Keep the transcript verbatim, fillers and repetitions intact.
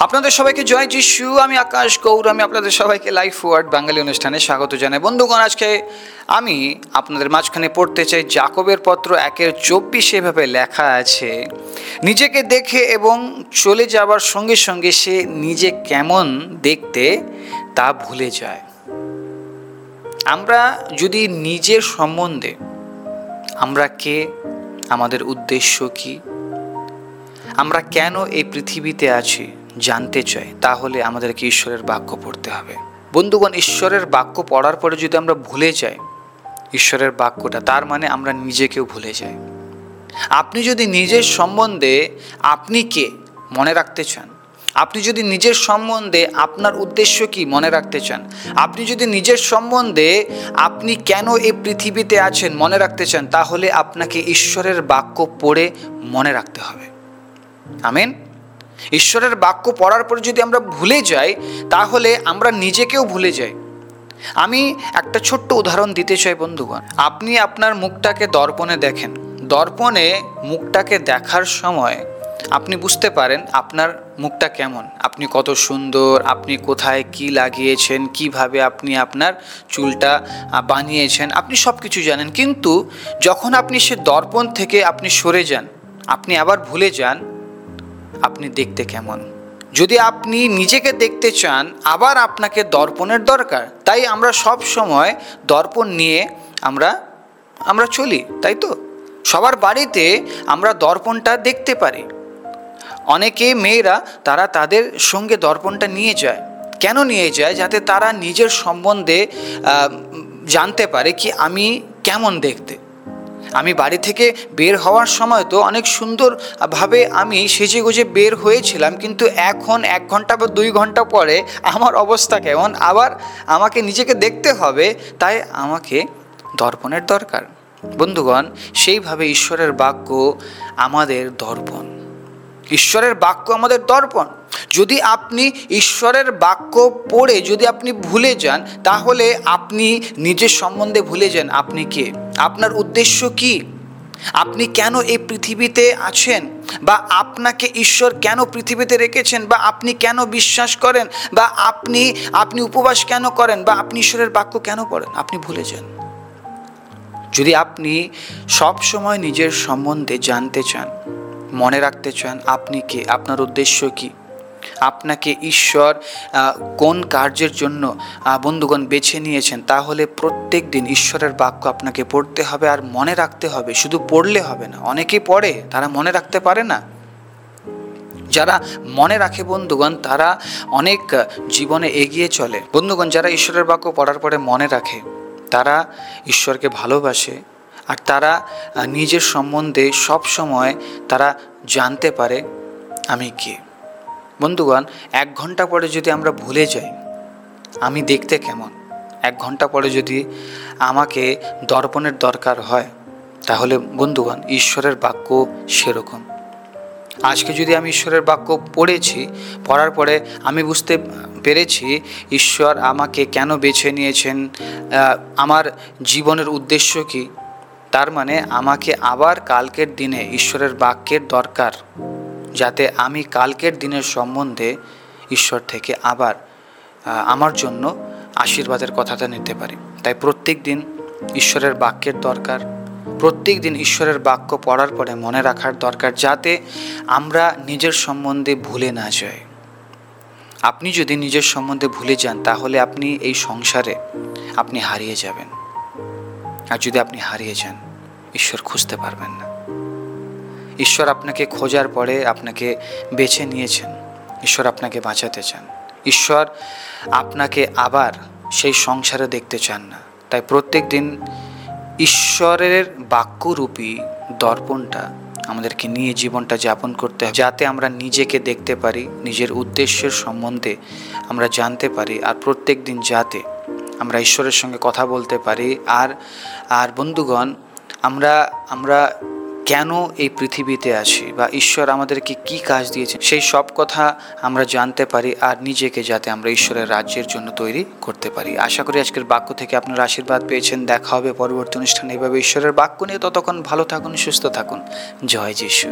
আপনাদের সবাইকে জয় যিশু। আমি আকাশ গৌর, আমি আপনাদের সবাইকে লাইফ ওয়ার্ড বাঙালি অনুষ্ঠানে স্বাগত জানাই। বন্ধুগণ, আজকে আমি আপনাদের মাঝখানে পড়তে চাই যাকবের পত্র একের চব্বিশে। এভাবে লেখা আছে, নিজেকে দেখে এবং চলে যাবার সঙ্গে সঙ্গে সে নিজে কেমন দেখতে তা ভুলে যায়। আমরা যদি নিজের সম্বন্ধে, আমরা কে, আমাদের উদ্দেশ্য কি, আমরা কেন এই পৃথিবীতে আছি জানতে চাই, তাহলে আমাদেরকে ঈশ্বরের বাক্য পড়তে হবে। বন্ধুগণ, ঈশ্বরের বাক্য পড়ার পরে যদি আমরা ভুলে যাই ঈশ্বরের বাক্যটা, তার মানে আমরা নিজেকেও ভুলে যাই। আপনি যদি নিজের সম্বন্ধে আপনি কে মনে রাখতে চান, আপনি যদি নিজের সম্বন্ধে আপনার উদ্দেশ্য কি মনে রাখতে চান, আপনি যদি নিজের সম্বন্ধে আপনি কেন এই পৃথিবীতে আছেন মনে রাখতে চান, তাহলে আপনাকে ঈশ্বরের বাক্য পড়ে মনে রাখতে হবে। আমেন। ঈশ্বরের বাক্য পড়ার পর যদি আমরা ভুলে যাই, তাহলে আমরা নিজেকেও ভুলে যাই। আমি একটা ছোট্ট উদাহরণ দিতে চাই বন্ধুগণ। আপনি আপনার মুখটাকে দর্পণে দেখেন, দর্পণে মুখটাকে দেখার সময় আপনি বুঝতে পারেন আপনার মুখটা কেমন, আপনি কত সুন্দর, আপনি কোথায় কি লাগিয়েছেন, কিভাবে আপনি আপনার চুলটা বানিয়েছেন, আপনি সব কিছু জানেন। কিন্তু যখন আপনি সে দর্পণ থেকে আপনি সরে যান, আপনি আবার ভুলে যান আপনি দেখতে কেমন। যদি আপনি নিজেকে দেখতে চান, আবার আপনাকে দর্পণের দরকার। তাই আমরা সব সময় দর্পণ নিয়ে আমরা আমরা চলি, তাই তো? সবার বাড়িতে আমরা দর্পণটা দেখতে পারি। অনেকে মেয়েরা তারা তাদের সঙ্গে দর্পণটা নিয়ে যায়। কেন নিয়ে যায়? যাতে তারা নিজের সম্বন্ধে জানতে পারে কি আমি কেমন দেখতে। আমি বাড়ি থেকে বের হওয়ার সময় তো অনেক সুন্দরভাবে আমি সেজে গুজে বের হয়েছিলাম, কিন্তু এখন এক ঘন্টা বা দুই ঘন্টা পরে আমার অবস্থা কেমন, আবার আমাকে নিজেকে দেখতে হবে। তাই আমাকে দর্পণের দরকার। বন্ধুগণ, সেইভাবে ঈশ্বরের বাক্য আমাদের দর্পণ। ঈশ্বরের বাক্য আমাদের দর্পণ। যদি আপনি ঈশ্বরের বাক্য পড়ে যদি আপনি ভুলে যান, তাহলে আপনি নিজের সম্বন্ধে ভুলে যান আপনি কে, আপনার উদ্দেশ্য কি, আপনি কেন এই পৃথিবীতে আছেন, বা আপনাকে ঈশ্বর কেন পৃথিবীতে রেখেছেন, বা আপনি কেন বিশ্বাস করেন, বা আপনি আপনি উপবাস কেন করেন, বা আপনি ঈশ্বরের বাক্য কেন পড়েন, আপনি ভুলে যান। যদি আপনি সব সময় নিজের সম্বন্ধে জানতে চান, মনে রাখতে চান আপনি কে, আপনার উদ্দেশ্য কি, আপনাকে ঈশ্বর কোন কার্যের জন্য বন্ধুগণ বেছে নিয়েছেন, তাহলে প্রত্যেক দিন ঈশ্বরের বাক্য আপনাকে পড়তে হবে আর মনে রাখতে হবে। শুধু পড়লে হবে না, অনেকেই পড়ে তারা মনে রাখতে পারে না। যারা মনে রাখে বন্ধুগণ, তারা অনেক জীবনে এগিয়ে চলে। বন্ধুগণ, যারা ঈশ্বরের বাক্য পড়ার পরে মনে রাখে, তারা ঈশ্বরকে ভালোবাসে, আর তারা নিজের সম্বন্ধে সব সময় তারা জানতে পারে আমি কে। বন্ধুগণ, এক ঘন্টা পরে যদি আমরা ভুলে যাই আমি দেখতে কেমন, এক ঘন্টা পরে যদি আমাকে দর্পণের দরকার হয়, তাহলে বন্ধুগণ ঈশ্বরের বাক্য সেরকম। আজকে যদি আমি ঈশ্বরের বাক্য পড়েছি, পড়ার পরে আমি বুঝতে পেরেছি ঈশ্বর আমাকে কেন বেছে নিয়েছেন, আমার জীবনের উদ্দেশ্য কি, তার মানে আমাকে আবার কালকের দিনে ঈশ্বরের বাক্যের দরকার, যাতে আমি কালকের দিনের সম্বন্ধে ঈশ্বর থেকে আবার আমার জন্য আশীর্বাদের কথাটা নিতে পারি। তাই প্রত্যেক দিন ঈশ্বরের বাক্যের দরকার, প্রত্যেক দিন ঈশ্বরের বাক্য পড়ার পরে মনে রাখার দরকার, যাতে আমরা নিজের সম্বন্ধে ভুলে না যাই। আপনি যদি নিজের সম্বন্ধে ভুলে যান, তাহলে আপনি এই সংসারে আপনি হারিয়ে যাবেন। আর যদি আপনি হারিয়ে যান, ঈশ্বর খুঁজতে পারবেন না। ঈশ্বর আপনাকে খোঁজার পরে আপনাকে বেছে নিয়েছেন, ঈশ্বর আপনাকে বাঁচাতে চান, ঈশ্বর আপনাকে আবার সেই সংসারে দেখতে চান না। তাই প্রত্যেক দিন ঈশ্বরের বাক্যরূপী দর্পণটা আমাদেরকে নিয়ে জীবনটা যাপন করতে হবে, যাতে আমরা নিজেকে দেখতে পারি, নিজের উদ্দেশ্যের সম্বন্ধে আমরা জানতে পারি, আর প্রত্যেক দিন যাতে আমরা ঈশ্বরের সঙ্গে কথা বলতে পারি। আর আর বন্ধুগণ, আমরা আমরা কেন এই পৃথিবীতে আছি, বা ঈশ্বর আমাদেরকে কি কাজ দিয়েছে, সেই সব কথা আমরা জানতে পারি, আর নিজেকে যাতে আমরা ঈশ্বরের রাজ্যের জন্য তৈরি করতে পারি। আশা করি আজকের বাক্য থেকে আপনারা আশীর্বাদ পেয়েছেন। দেখা হবে পরবর্তী অনুষ্ঠানে এভাবে ঈশ্বরের বাক্য নিয়ে। ততক্ষণ ভালো থাকুন, সুস্থ থাকুন। জয় যিশু।